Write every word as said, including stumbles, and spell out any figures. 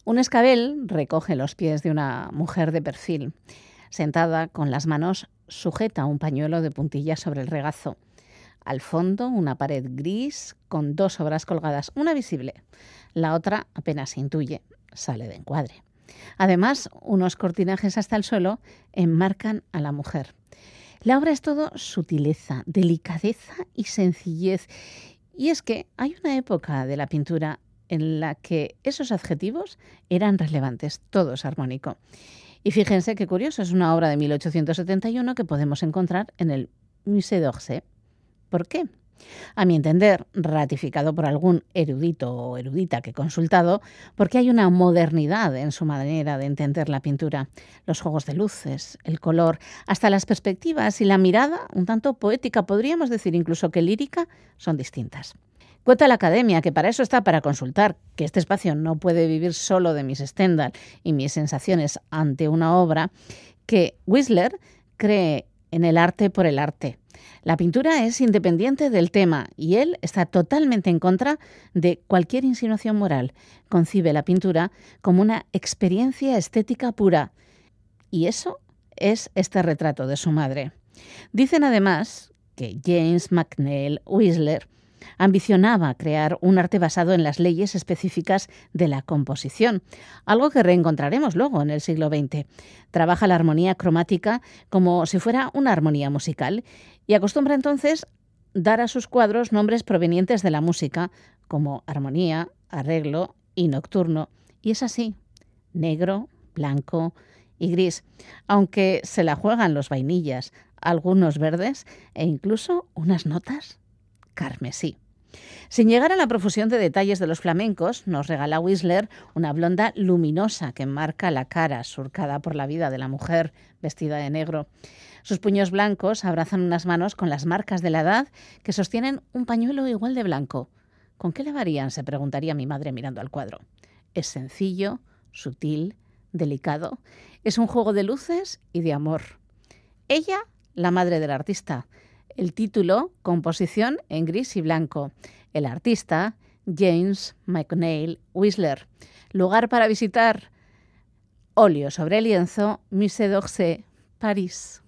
Un escabel recoge los pies de una mujer de perfil, sentada con las manos sujeta a un pañuelo de puntillas sobre el regazo. Al fondo, una pared gris con dos obras colgadas, una visible, la otra apenas se intuye, sale de encuadre. Además, unos cortinajes hasta el suelo enmarcan a la mujer. La obra es todo sutileza, delicadeza y sencillez. Y es que hay una época de la pintura en la que esos adjetivos eran relevantes, todo es armónico. Y fíjense qué curioso, es una obra de mil ochocientos setenta y uno que podemos encontrar en el Musée d'Orsay. ¿Por qué? A mi entender, ratificado por algún erudito o erudita que he consultado, porque hay una modernidad en su manera de entender la pintura. Los juegos de luces, el color, hasta las perspectivas y la mirada, un tanto poética, podríamos decir incluso que lírica, son distintas. Cuenta la Academia que para eso está, para consultar, que este espacio no puede vivir solo de mis Stendhal y mis sensaciones ante una obra, que Whistler cree en el arte por el arte. La pintura es independiente del tema y él está totalmente en contra de cualquier insinuación moral. Concibe la pintura como una experiencia estética pura. Y eso es este retrato de su madre. Dicen además que James McNeill Whistler ambicionaba crear un arte basado en las leyes específicas de la composición, algo que reencontraremos luego en el siglo veinte. Trabaja la armonía cromática como si fuera una armonía musical y acostumbra entonces dar a sus cuadros nombres provenientes de la música, como armonía, arreglo y nocturno. Y es así, negro, blanco y gris, aunque se la juegan los vainillas, algunos verdes e incluso unas notas carmesí. Sin llegar a la profusión de detalles de los flamencos, nos regala Whistler una blonda luminosa que enmarca la cara surcada por la vida de la mujer vestida de negro. Sus puños blancos abrazan unas manos con las marcas de la edad que sostienen un pañuelo igual de blanco. ¿Con qué le varían?, se preguntaría mi madre mirando al cuadro. Es sencillo, sutil, delicado. Es un juego de luces y de amor. Ella, la madre del artista. El título, composición en gris y blanco. El artista, James McNeill Whistler. Lugar para visitar, óleo sobre lienzo, Musée d'Orsay, París.